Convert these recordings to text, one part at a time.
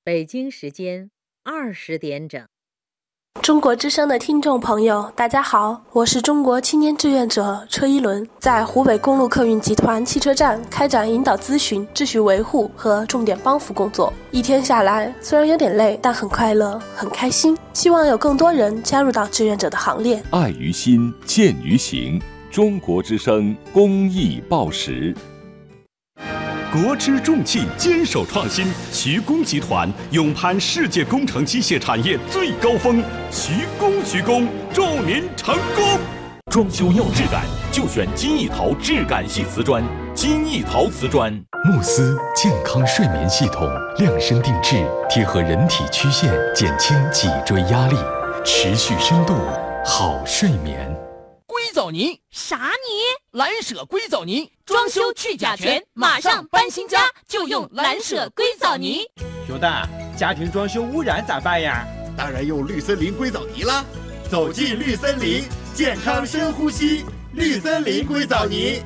北京时间20点整。 中国之声的听众朋友，大家好，我是中国青年志愿者车一伦，在湖北公路客运集团汽车站开展引导咨询、秩序维护和重点帮扶工作。一天下来，虽然有点累，但很快乐，很开心。希望有更多人加入到志愿者的行列。 爱于心，见于行。中国之声公益报时。 国之重器坚守创新，徐工集团勇攀世界工程机械产业最高峰，徐工，祝您成功！装修要质感，就选金益陶质感系瓷砖。金益陶瓷砖， 慕斯健康睡眠系统，量身定制，贴合人体曲线，减轻脊椎压力，持续深度好睡眠。 硅藻泥啥泥？ 蓝舍硅藻泥， 装修去甲醛，马上搬新家就用蓝舍硅藻泥。 熊大，家庭装修污染咋办呀？ 当然用绿森林硅藻泥啦！走进绿森林，健康深呼吸，绿森林硅藻泥。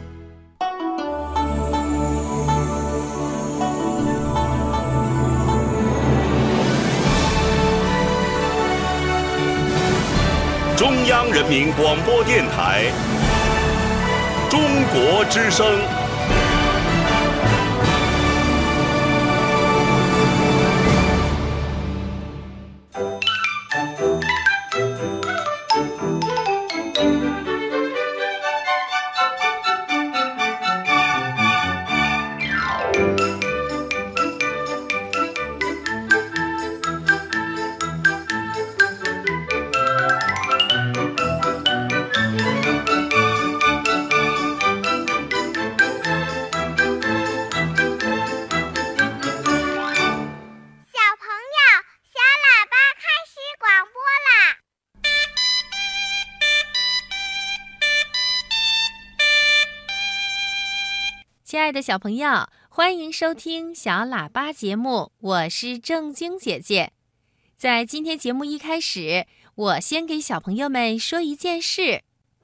中央人民广播电台，中国之声。 亲爱的小朋友，欢迎收听小喇叭节目，我是正晶姐姐。在今天节目一开始，我先给小朋友们说一件事。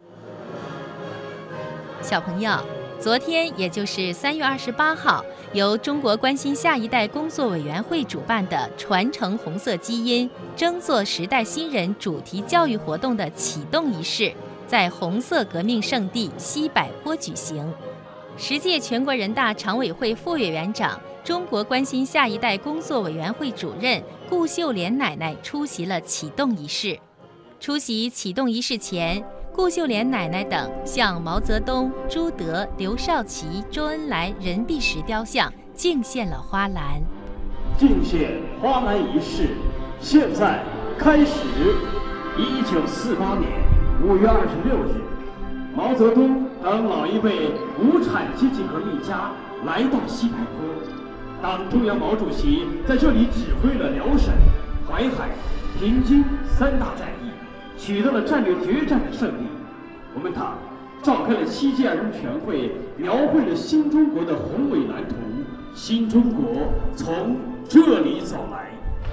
小朋友，昨天也就是3月28号，由中国关心下一代工作委员会主办的传承红色基因，争做时代新人主题教育活动的启动仪式，在红色革命圣地西柏坡举行。10届全国人大常委会副委员长、中国关心下一代工作委员会主任顾秀莲奶奶出席了启动仪式。出席启动仪式前，顾秀莲奶奶等向毛泽东、朱德、刘少奇、周恩来、任弼时雕像敬献了花篮。 敬献花篮仪式现在开始。1948年5月26日，毛泽东等老一辈无产阶级革命家来到西柏坡，党中央毛主席在这里指挥了辽沈、淮海、平津3大战役，取得了战略决战的胜利。我们党召开了7届2中全会，描绘了新中国的宏伟蓝图，新中国从这里走来。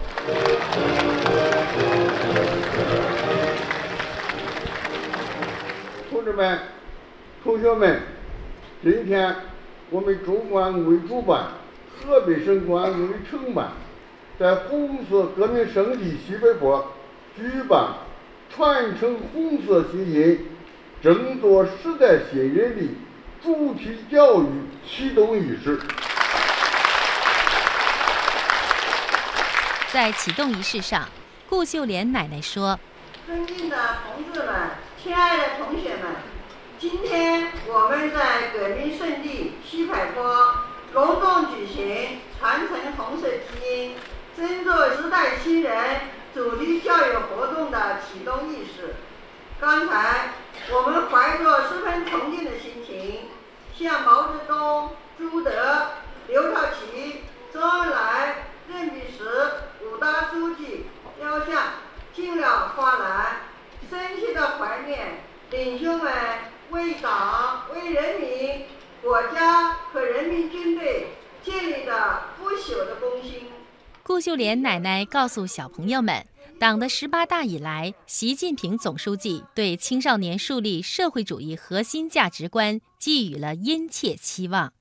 同志们、同学们，今天我们中管委主办、河北省管委承办，在红色革命圣地西柏坡举办传承红色基因、争做时代新人的主题教育启动仪式。 在启动仪式上，顾秀莲奶奶说：“ 尊敬的同志们，亲爱的同学们，今天我们在革命圣地西柏坡隆重举行传承红色基因、争做时代新人主题教育活动的启动仪式。刚才我们怀着十分崇敬的心情，向毛泽东、朱德、刘少奇、周恩来、任弼时5大书记雕像敬了花篮，深切的怀念领袖们为党、为人民、国家和人民军队建立的不朽的功勋。” 顾秀莲奶奶告诉小朋友们，党的18大以来，习近平总书记对青少年树立社会主义核心价值观寄予了殷切期望。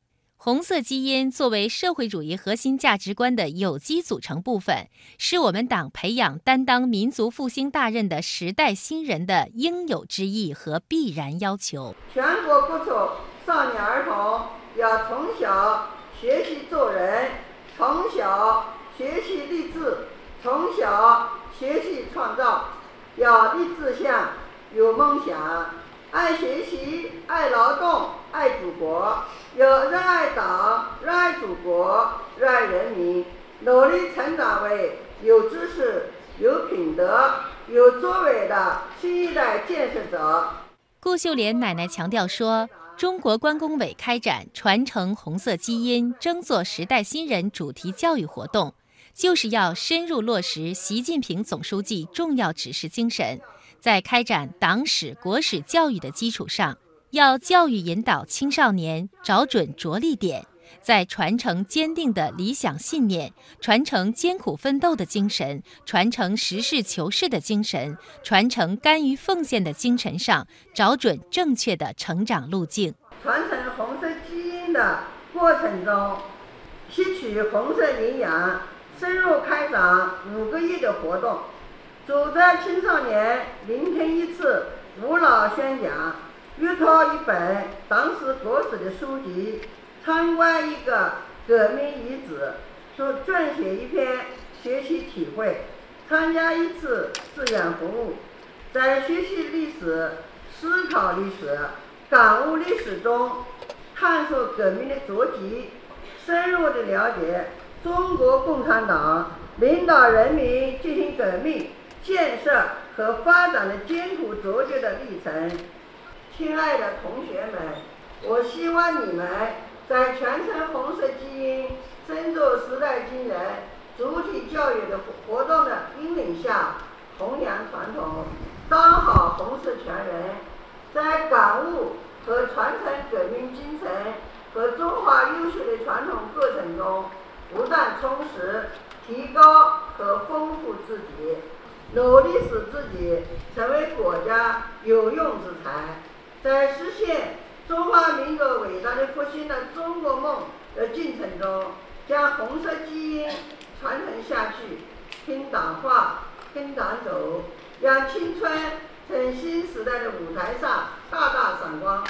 红色基因作为社会主义核心价值观的有机组成部分，是我们党培养担当民族复兴大任的时代新人的应有之义和必然要求。 全国各处少年儿童要从小学习做人，从小学习立志，从小学习创造，要立志向，有梦想，爱学习，爱劳动，爱祖国，要热爱党，热爱祖国，热爱人民，努力成长为有知识、有品德、有作为的新一代建设者。 顾秀莲奶奶强调说，中国关工委开展传承红色基因、争做时代新人主题教育活动，就是要深入落实习近平总书记重要指示精神，在开展党史、国史教育的基础上，要教育引导青少年找准着力点，在传承坚定的理想信念，传承艰苦奋斗的精神，传承实事求是的精神，传承甘于奉献的精神上，找准正确的成长路径。 传承红色基因的过程中，吸取红色营养，深入开展5个月的活动，组织青少年聆听一次无脑宣讲，阅读一本党史国史的书籍，参观一个革命遗址，撰写一篇学习体会，参加一次志愿服务，在学习历史、思考历史、感悟历史中探索革命的足迹，深入地了解中国共产党领导人民进行革命、建设和发展的艰苦卓绝的历程。亲爱的同学们，我希望你们在传承红色基因、争做时代新人主体教育的活动的引领下，弘扬传统，当好红色全人，在感悟和传承革命精神和中华优秀的传统过程中，不断充实、提高和丰富自己，努力使自己成为国家有用之才，在实现中华民族伟大的复兴的中国梦的进程中，将红色基因传承下去，听党话，跟党走，让青春在新时代的舞台上大大闪光。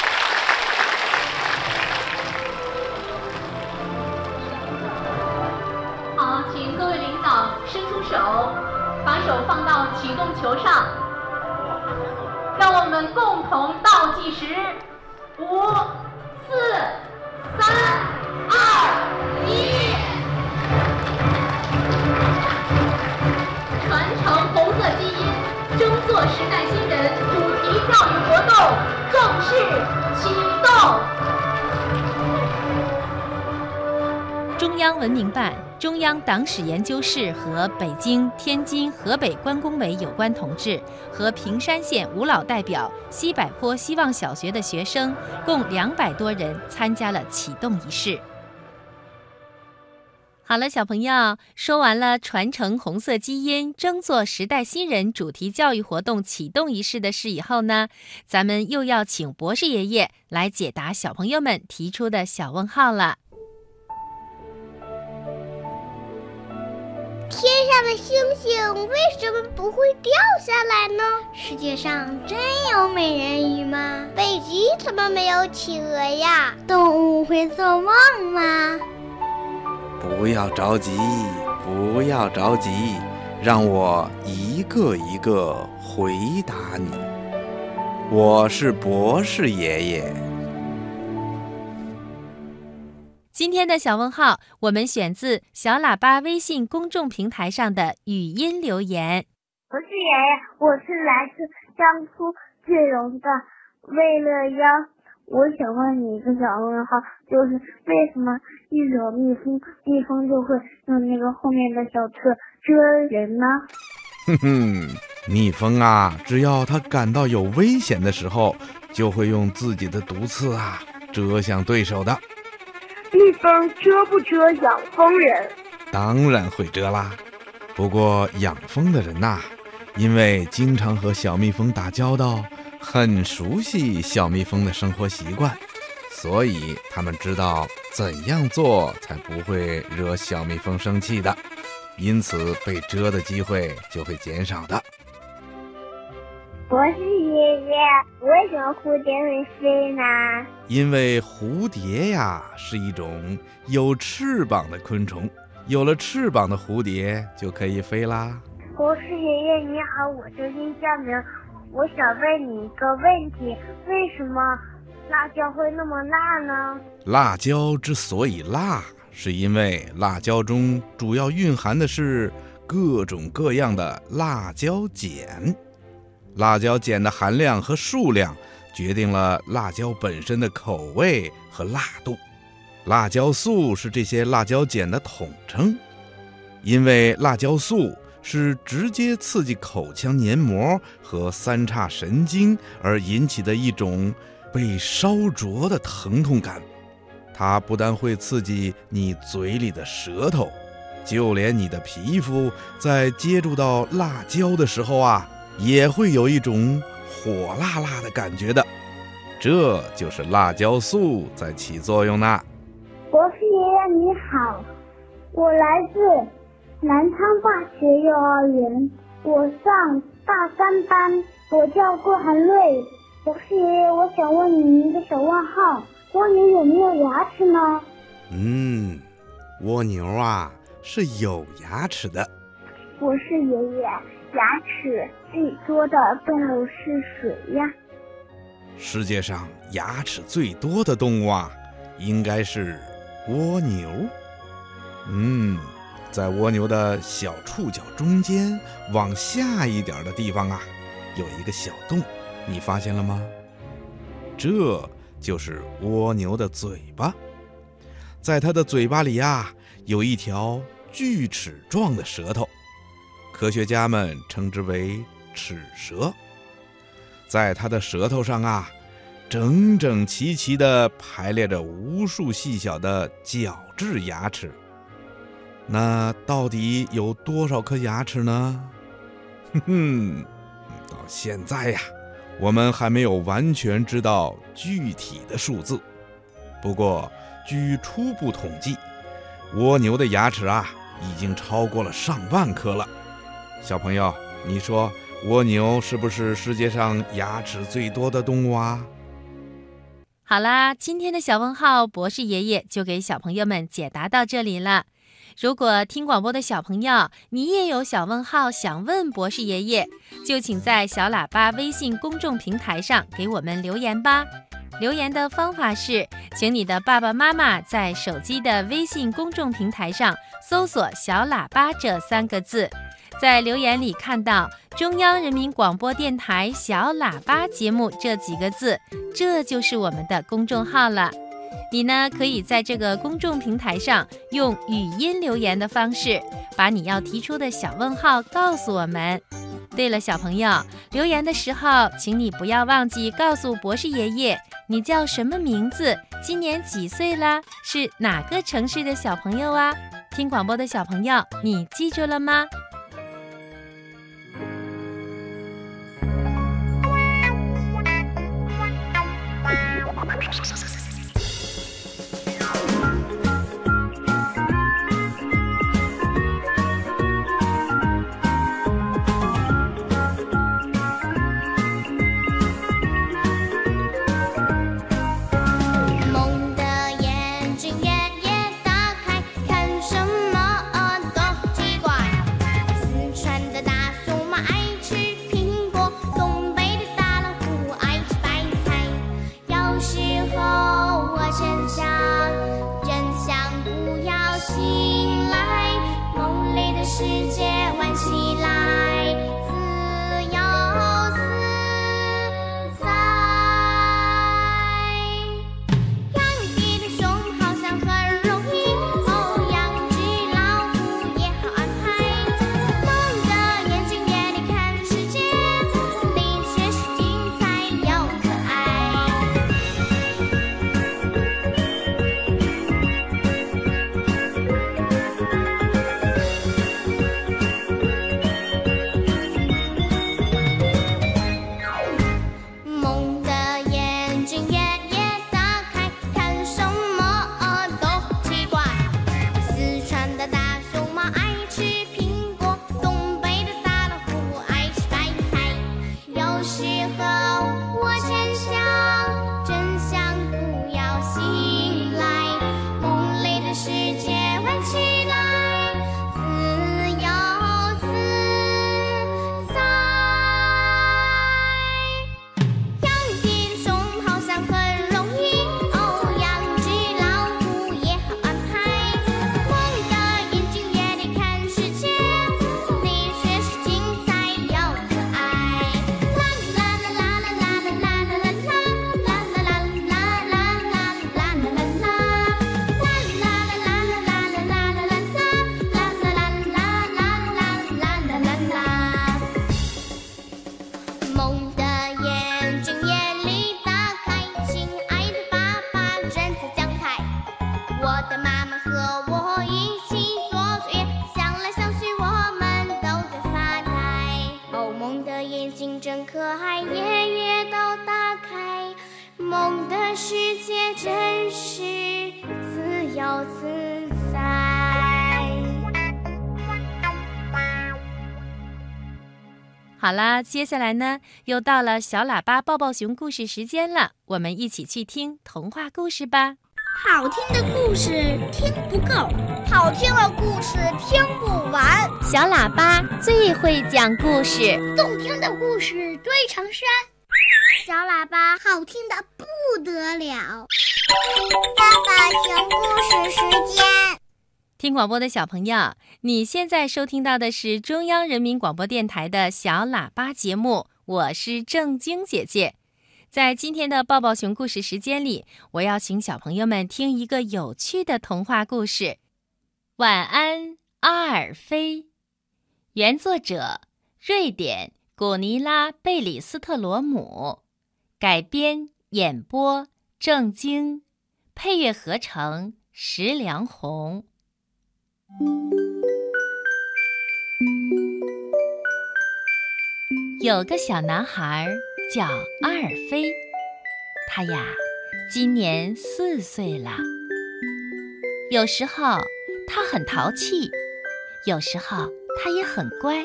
好，请各位领导伸出手，把手放到启动球上，让我们共同倒计时：5、4、3、2、1。传承红色基因，争做时代新人主题教育活动正式启动。 中央文明办、中央党史研究室和北京、天津、河北关工委有关同志和平山县五老代表、西柏坡希望小学的学生共200多人参加了启动仪式。好了，小朋友，说完了传承红色基因、争做时代新人主题教育活动启动仪式的事以后呢，咱们又要请博士爷爷来解答小朋友们提出的小问号了。 天上的星星为什么不会掉下来呢？世界上真有美人鱼吗？北极怎么没有企鹅呀？动物会做梦吗？ 不要着急，不要着急，让我一个一个回答你。我是博士爷爷。 今天的小问号，我们选自小喇叭微信公众平台上的语音留言。 博士爷爷，我是来自江苏句容的魏乐央，我想问你一个小问号，就是为什么一惹蜜蜂，蜜蜂就会用那个后面的小刺蛰人呢？ 哼哼，蜜蜂啊，只要它感到有危险的时候，就会用自己的毒刺啊蛰向对手的。 蜜蜂蛰不蛰养蜂人？ 当然会蛰啦。不过养蜂的人呐，因为经常和小蜜蜂打交道，很熟悉小蜜蜂的生活习惯， 所以他们知道怎样做才不会惹小蜜蜂生气的，因此被蛰的机会就会减少的。 博士爷爷，为什么蝴蝶会飞呢？ 因为蝴蝶呀是一种有翅膀的昆虫，有了翅膀的蝴蝶就可以飞啦。 博士爷爷你好，我是殷佳明，我想问你一个问题，为什么辣椒会那么辣呢？ 辣椒之所以辣，是因为辣椒中主要蕴含的是各种各样的辣椒碱。辣椒碱的含量和数量决定了辣椒本身的口味和辣度。辣椒素是这些辣椒碱的统称，因为辣椒素是直接刺激口腔黏膜和三叉神经而引起的一种被烧灼的疼痛感。它不但会刺激你嘴里的舌头，就连你的皮肤在接触到辣椒的时候啊，也会有一种火辣辣的感觉的。这就是辣椒素在起作用呢。 博士爷爷你好，我来自南昌大学幼儿园，我上大3班，我叫郭涵瑞。博士爷爷，我想问您一个小问号，蜗牛有没有牙齿呢？ 蜗牛啊是有牙齿的。 博士爷爷，牙齿最多的动物是谁呀？ 世界上牙齿最多的动物啊，应该是蜗牛。在蜗牛的小触角中间往下一点的地方啊，有一个小洞，你发现了吗？这就是蜗牛的嘴巴。在它的嘴巴里啊，有一条锯齿状的舌头，科学家们称之为齿舌。在它的舌头上啊，整整齐齐地排列着无数细小的角质牙齿。那到底有多少颗牙齿呢？到现在呀，我们还没有完全知道具体的数字。不过，据初步统计，蜗牛的牙齿啊，已经超过了上万颗了。小朋友，你说蜗牛是不是世界上牙齿最多的动物啊？ 好啦，今天的小问号，博士爷爷就给小朋友们解答到这里了。如果听广播的小朋友，你也有小问号想问博士爷爷，就请在小喇叭微信公众平台上给我们留言吧。留言的方法是，请你的爸爸妈妈在手机的微信公众平台上搜索小喇叭这3个字，在留言里看到中央人民广播电台小喇叭节目这几个字，这就是我们的公众号了。你呢，可以在这个公众平台上用语音留言的方式，把你要提出的小问号告诉我们。对了，小朋友，留言的时候，请你不要忘记告诉博士爷爷，你叫什么名字，今年几岁啦，是哪个城市的小朋友啊？听广播的小朋友，你记住了吗？ 时候这世界真是自由自在。 好啦，接下来呢，又到了小喇叭抱抱熊故事时间了，我们一起去听童话故事吧。 好听的故事听不够，好听的故事听不完。 小喇叭最会讲故事， 动听的故事堆成山。小喇叭好听的不得了。抱抱熊故事时间。 听广播的小朋友，你现在收听到的是中央人民广播电台的小喇叭节目，我是正晶姐姐。在今天的抱抱熊故事时间里，我要请小朋友们听一个有趣的童话故事。晚安，阿尔菲。原作者瑞典古尼拉·贝里斯特罗姆，改编演播正晶，配乐合成石良红。有个小男孩叫阿尔菲，他呀今年4岁了。有时候他很淘气，有时候他也很乖。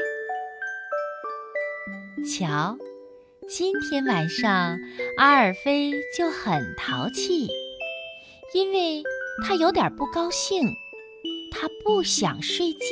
瞧，今天晚上阿尔菲就很淘气，因为他有点不高兴，他不想睡觉。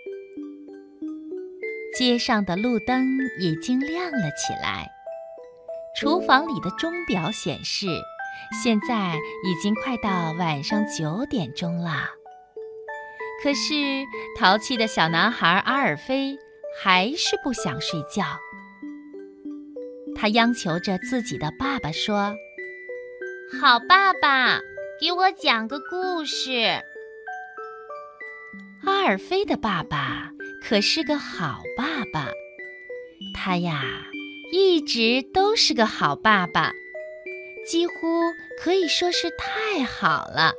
街上的路灯已经亮了起来，厨房里的钟表显示，现在已经快到晚上9点钟了。可是淘气的小男孩阿尔菲还是不想睡觉。他央求着自己的爸爸说：“好爸爸，给我讲个故事。”阿尔菲的爸爸可是个好爸爸，他呀一直都是个好爸爸，几乎可以说是太好了。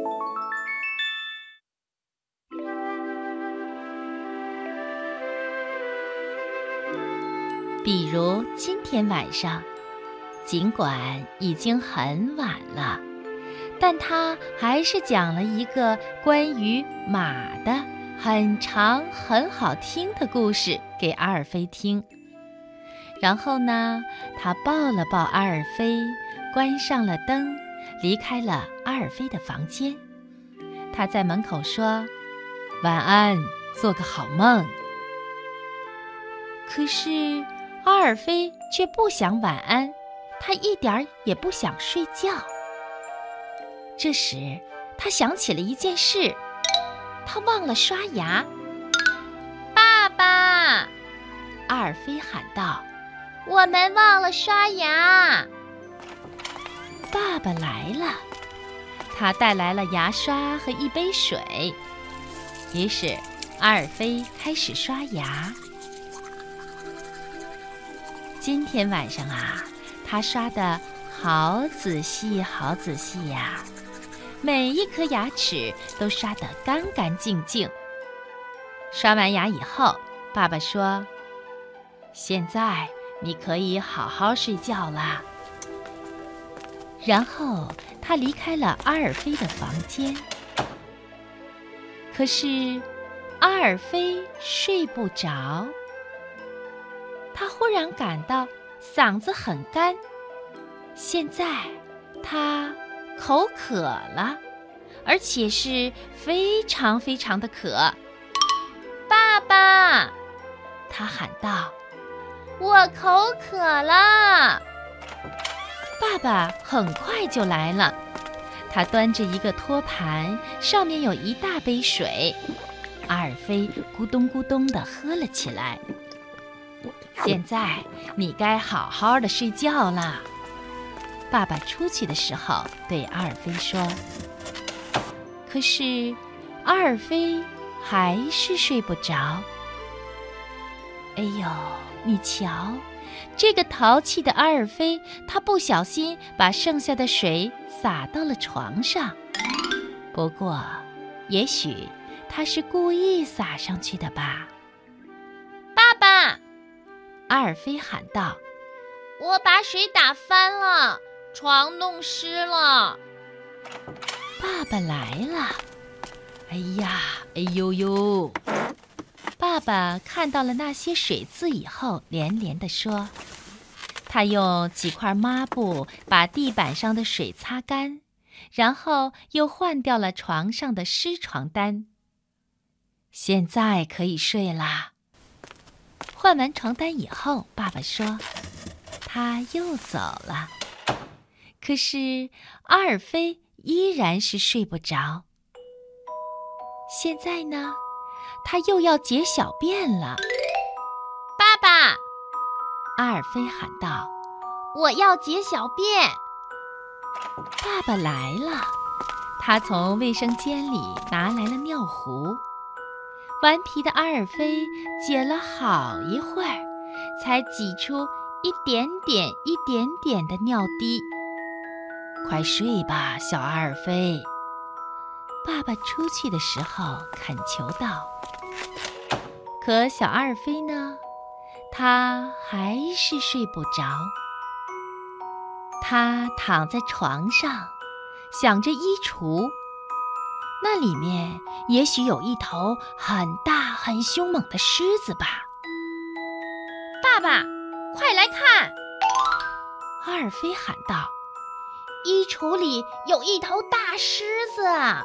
比如今天晚上，尽管已经很晚了，但他还是讲了一个关于马的很长很好听的故事给阿尔菲听。然后呢，他抱了抱阿尔菲，关上了灯，离开了阿尔菲的房间。他在门口说：“晚安，做个好梦。”可是阿尔菲却不想晚安，他一点儿也不想睡觉。这时他想起了一件事，他忘了刷牙。爸爸，阿尔菲喊道，我们忘了刷牙。爸爸来了，他带来了牙刷和一杯水。于是阿尔菲开始刷牙。今天晚上啊，他刷得好仔细好仔细呀，每一颗牙齿都刷得干干净净。刷完牙以后，爸爸说：“现在你可以好好睡觉啦。”然后他离开了阿尔菲的房间。可是阿尔菲睡不着，他忽然感到嗓子很干，现在他口渴了，而且是非常非常的渴。爸爸，他喊道，我口渴了。爸爸很快就来了，他端着一个托盘，上面有一大杯水。阿尔菲咕咚咕咚地喝了起来。现在你该好好的睡觉啦。爸爸出去的时候对阿尔菲说。可是阿尔菲还是睡不着。哎呦，你瞧，这个淘气的阿尔菲，他不小心把剩下的水洒到了床上。不过也许他是故意洒上去的吧。爸爸，阿尔菲喊道，我把水打翻了， 床弄湿了。爸爸来了！哎呀，哎呦呦！爸爸看到了那些水渍以后，连连地说。他用几块抹布把地板上的水擦干，然后又换掉了床上的湿床单。现在可以睡啦。换完床单以后，爸爸说，他又走了。可是阿尔菲依然是睡不着。现在呢，他又要解小便了。爸爸！阿尔菲喊道，我要解小便。爸爸来了，他从卫生间里拿来了尿壶。顽皮的阿尔菲解了好一会儿，才挤出一点点一点点的尿滴。快睡吧，小阿尔菲。爸爸出去的时候恳求道。可小阿尔菲呢，他还是睡不着。他躺在床上，想着衣橱，那里面也许有一头很大很凶猛的狮子吧。爸爸，快来看！阿尔菲喊道，衣橱里有一头大狮子。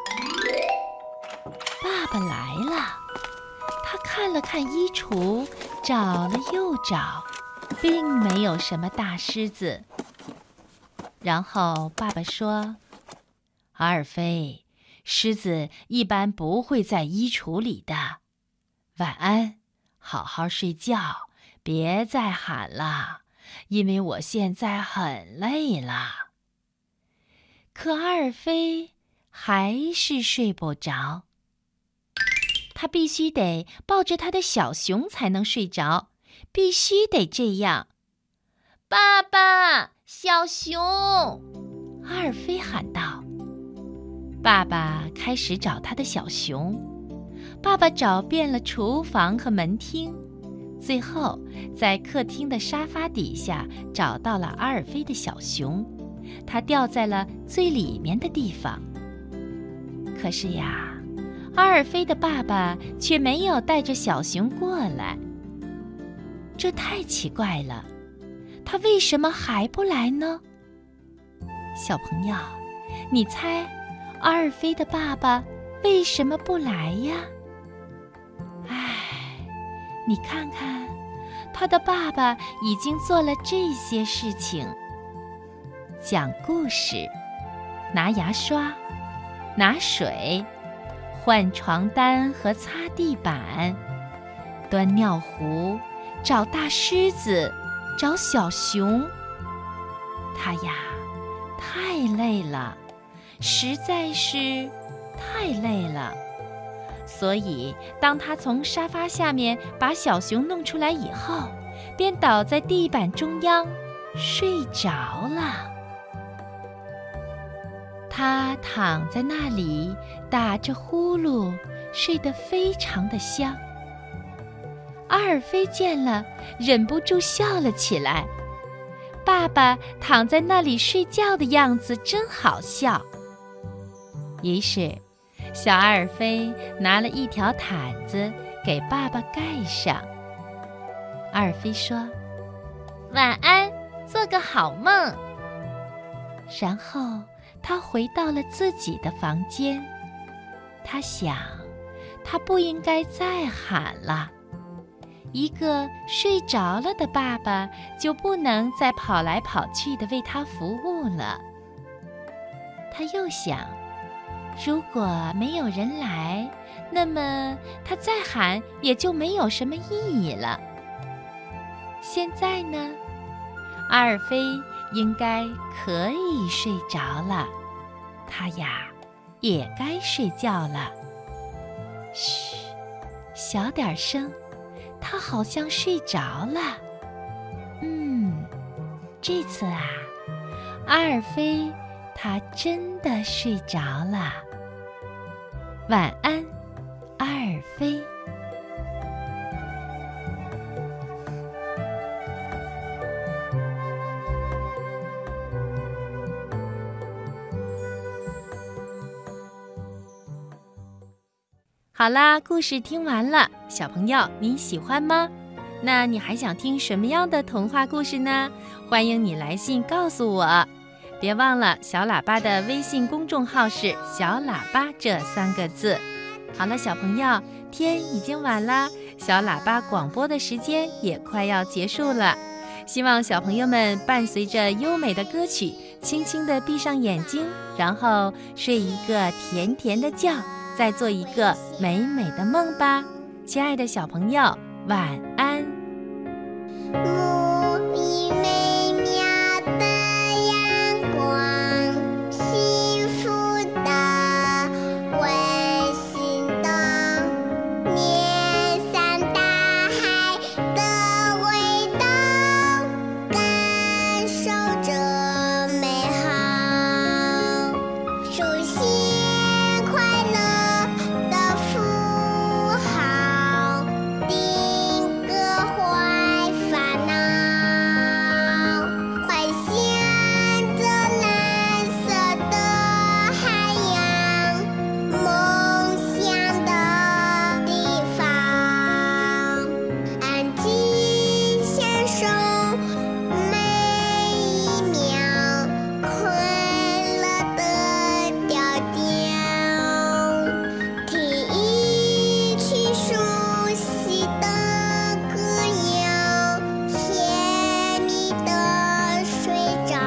爸爸来了，他看了看衣橱，找了又找，并没有什么大狮子。然后爸爸说，阿尔菲，狮子一般不会在衣橱里的。晚安，好好睡觉，别再喊了，因为我现在很累了。可阿尔菲还是睡不着。他必须得抱着他的小熊才能睡着，必须得这样。爸爸，小熊！阿尔菲喊道。爸爸开始找他的小熊。爸爸找遍了厨房和门厅，最后在客厅的沙发底下找到了阿尔菲的小熊，它掉在了最里面的地方。可是呀，阿尔菲的爸爸却没有带着小熊过来，这太奇怪了。他为什么还不来呢？小朋友，你猜阿尔菲的爸爸为什么不来呀？你看看，他的爸爸已经做了这些事情：讲故事、拿牙刷、拿水、换床单和擦地板、端尿壶、找大狮子、找小熊。他呀，太累了，实在是太累了。所以当他从沙发下面把小熊弄出来以后，便倒在地板中央睡着了。他躺在那里打着呼噜，睡得非常的香。阿尔菲见了，忍不住笑了起来。爸爸躺在那里睡觉的样子真好笑。于是小阿尔菲拿了一条毯子给爸爸盖上。阿尔菲说：“晚安，做个好梦。”然后他回到了自己的房间。他想，他不应该再喊了。一个睡着了的爸爸就不能再跑来跑去地为他服务了。他又想，如果没有人来，那么他再喊也就没有什么意义了。现在呢，阿尔菲应该可以睡着了，他呀也该睡觉了。嘘，小点声，他好像睡着了。这次啊，阿尔菲他真的睡着了。晚安，阿尔菲。 好啦，故事听完了，小朋友你喜欢吗？那你还想听什么样的童话故事呢？欢迎你来信告诉我。别忘了小喇叭的微信公众号是小喇叭这3个字。好了，小朋友，天已经晚了，小喇叭广播的时间也快要结束了。希望小朋友们伴随着优美的歌曲，轻轻地闭上眼睛，然后睡一个甜甜的觉，再做一个美美的梦吧。亲爱的小朋友，晚安。 沐浴美妙的阳光，幸福的温馨的面向大海的味道，感受着美好，书写快乐的符号，定格坏烦恼，幻想着蓝色的海洋，梦想的地方，安静享受每一秒快乐的调调，听一曲熟悉的歌谣，甜蜜的睡着。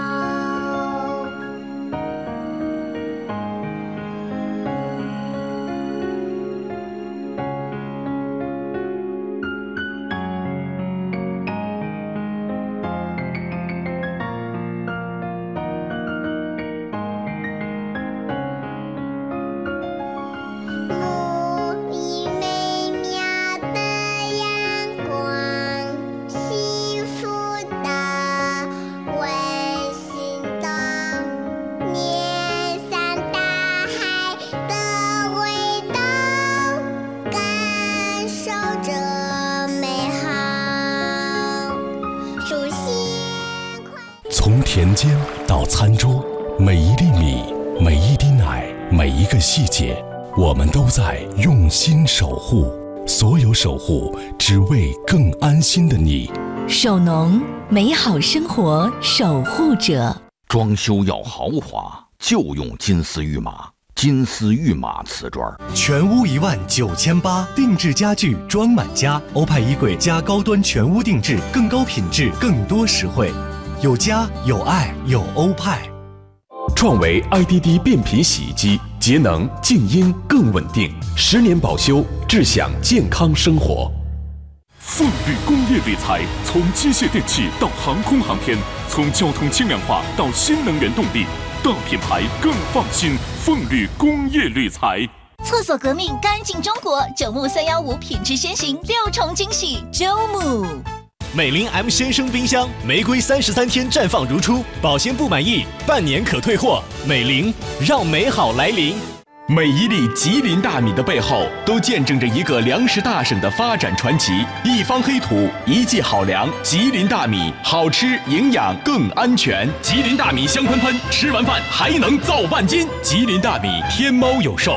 沐浴美妙的阳光，幸福的温馨的面向大海的味道，感受着美好，书写从田间到餐桌，每一粒米，每一滴奶，每一个细节，我们都在用心守护。所有守护，只为更安心的你。 守农，美好生活守护者。 装修要豪华，就用金丝玉马。金丝玉马瓷砖， 全屋19800，定制家具装满家。欧派衣柜加高端全屋定制，更高品质，更多实惠。有家有爱有欧派。 创维 IDD 变频洗衣机，节能静音更稳定，10年保修，智享健康生活。 凤绿工业铝材，从机械电器到航空航天，从交通轻量化到新能源动力，大品牌更放心。凤绿工业铝材。 厕所革命，干净中国，九牧315品质先行，6重惊喜，周牧。 美林 M 先生冰箱，玫瑰33天绽放如初，保鲜不满意，半年可退货。美林，让美好来临。 每一粒吉林大米的背后，都见证着一个粮食大省的发展传奇。一方黑土，一季好粮，吉林大米，好吃、营养更安全。吉林大米香喷喷，吃完饭还能造半斤。吉林大米，天猫有售。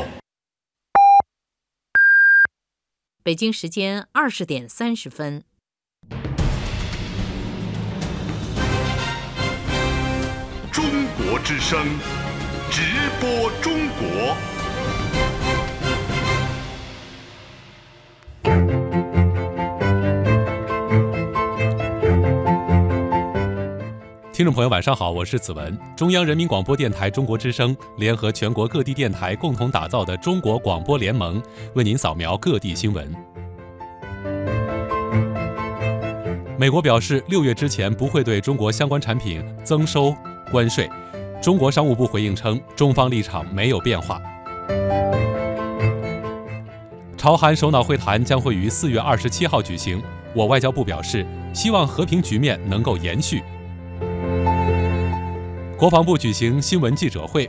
北京时间20点30分。 中国之声，直播中国。 听众朋友晚上好，我是子文。中央人民广播电台中国之声联合全国各地电台共同打造的中国广播联盟，为您扫描各地新闻。美国表示6月之前不会对中国相关产品增收关税。中国商务部回应称，中方立场没有变化。朝韩首脑会谈将会于4月27号举行，我外交部表示，希望和平局面能够延续。国防部举行新闻记者会，